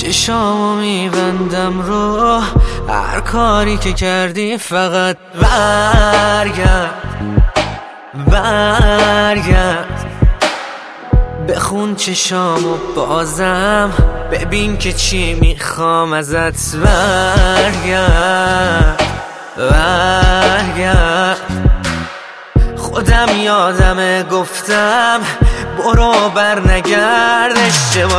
چشامو میبندم رو هر کاری که کردی، فقط برگرد برگرد، بخون چشامو بازم، ببین که چی میخوام ازت. برگرد برگرد، خودم یادمه گفتم برو بر نگرد. اشتباه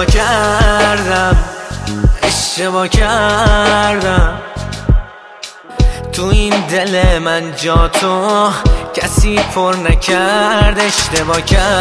کردم تو این دل من، جا تو کسی پر نکرد. اشتباه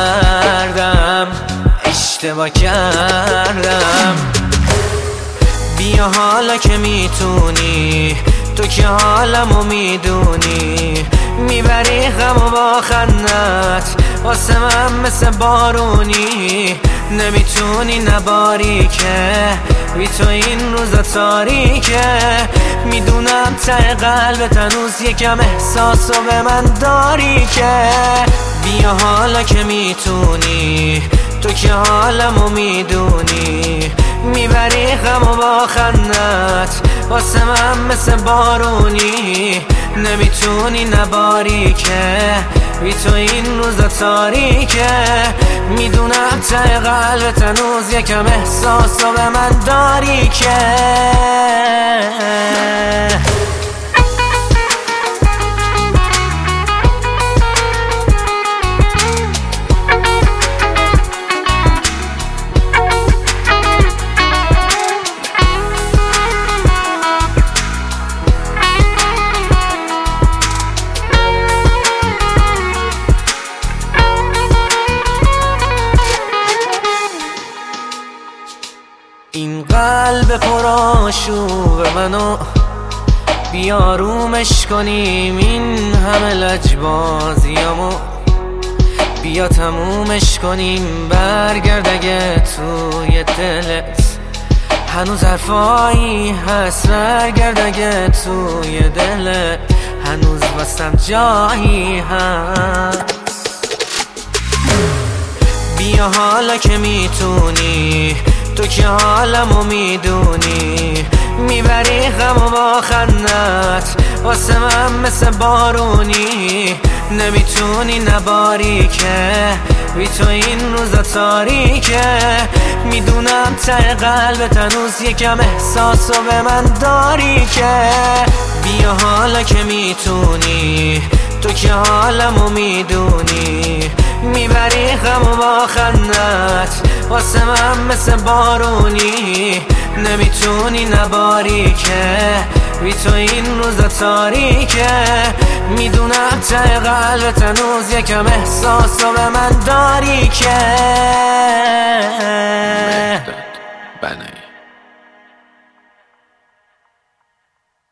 کردم. بیا حالا که میتونی، تو که حالمو میدونی، میبری غمو با خندت، واسه من مثل بارونی. نمیتونی نباری که بی تو این روزا تاریکه. میدونم ته قلبت هنوز یکم احساسو به من داری که. بیا حالا که میتونی، تو که حالمو میدونی، میبری غمو با خندت، واسه من مثل بارونی. نمیتونی نباری که بی تو این روزا تاریکه. میدونم ته قلبت هنوز یکم احساسو به من داری که. این قلب پرآشوب منو بیارومش کنیم، این همه لجبازیامو بیا تمومش کنیم. برگرد اگه توی دلت هنوز حرفایی هست، برگرد اگه توی دلت هنوز واسم جایی هست. بیا حالا که میتونی، تو که حالمو میدونی، میبری غمو با خندت، واسه من مثل بارونی. نمیتونی نباری که بی تو این روزا تاریکه. میدونم ته قلبت هنوز یکم احساسو به من داری که. بیا حالا که میتونی، تو که حالمو میدونی، میبری غمو با خندت، واسه من مثل بارونی. نمیتونی نباری که بی تو این روزا تاریکه. میدونم ته قلبت هنوز یکم احساسو به من داری که.